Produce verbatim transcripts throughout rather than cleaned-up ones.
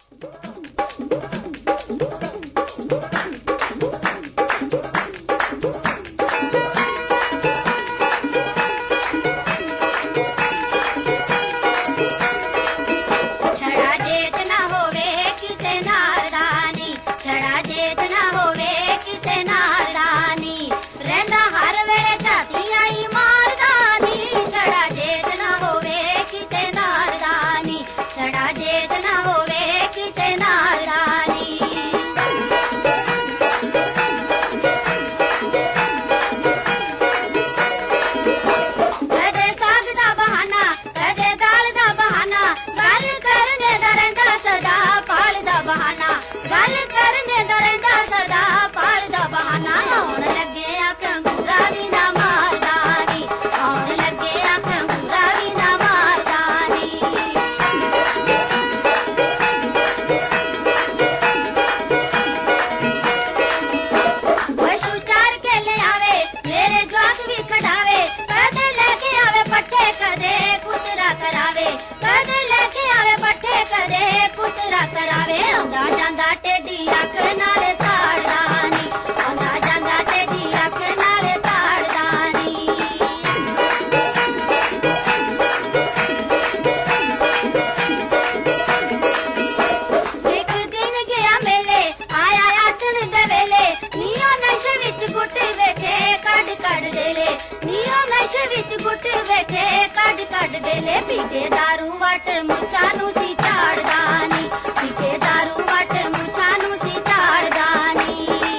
पीके दारू वट मुछानू सी झाड़दानी, पीके दारू वट मुछानू सी झाड़दानी।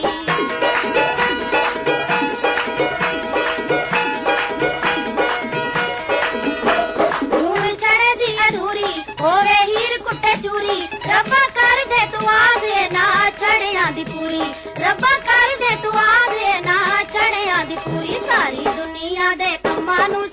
धूम चढ़े दी अधूरी होवे हीर कुट्टे चूरी, रब्बा कर दे तू आसे ना छड़िया दी पूरी, रब्बा कर दे तू आसे ना छड़िया दी पूरी। सारी दुनिया दे कम्मां नू